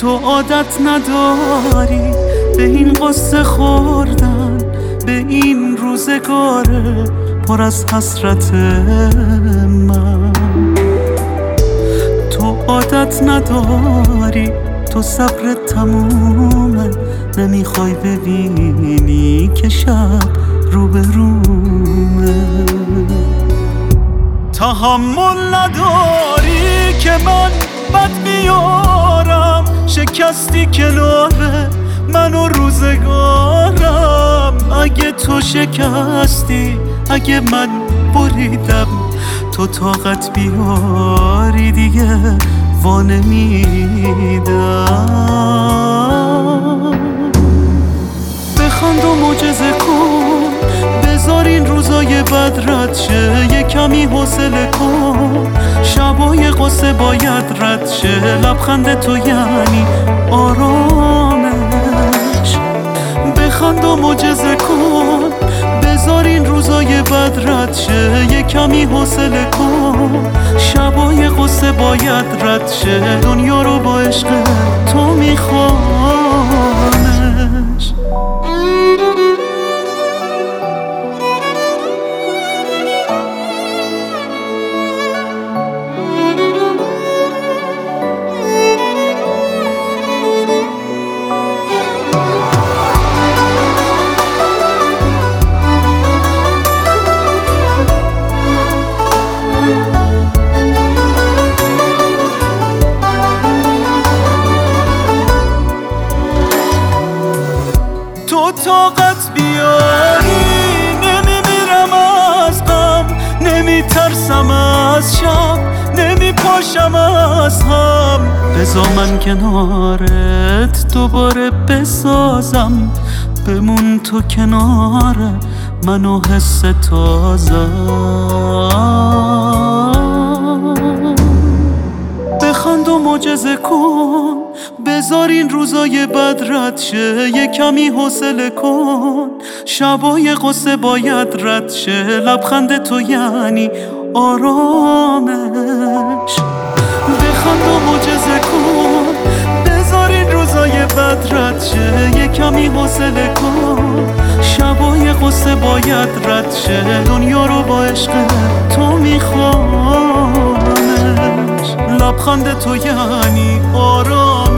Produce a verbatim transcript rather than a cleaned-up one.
تو عادت نداری به این قصه خوردن، به این روزگار پر از حسرت من. تو عادت نداری، تو صبر تمومه، نمیخوای ببینی که شب رو به رومه. تحمل نداری که من بد میارم، شکستی کنار من و روزگارم. اگه تو شکستی، اگه من بریدم، تو طاقت بیاری دیگه وانمیدم. بخند و معجزه کن، بذار این روزای بد رد شه. یه کمی حوصله کن، شبای قصه باید رد شه. لبخند تو یعنی آرامش. بخند و معجزه کن، بذار این روزای بد رد شه. یه کمی حوصله کن، شبای قصه باید رد شه. دنیا رو با عشق تو میخوانش. تو طاقت بیاری، نمیمیرم از غم، نمیترسم از شب، نمیپاشم از هم. بذار من کنارت دوباره بسازم، بمون تو کنار من و حس تازم. بخند و معجزه کن، بذار این روزای بد رد شه. یه کمی حوصله کن، شبای قصه باید رد شه. لبخند تو یعنی آرامش. بخند و معجزه کن، بذار این روزای بد رد شه. یه کمی حوصله کن، شبای قصه باید رد شه. دنیا رو با عشق تو میخوانش. لبخند تو یعنی آرامش.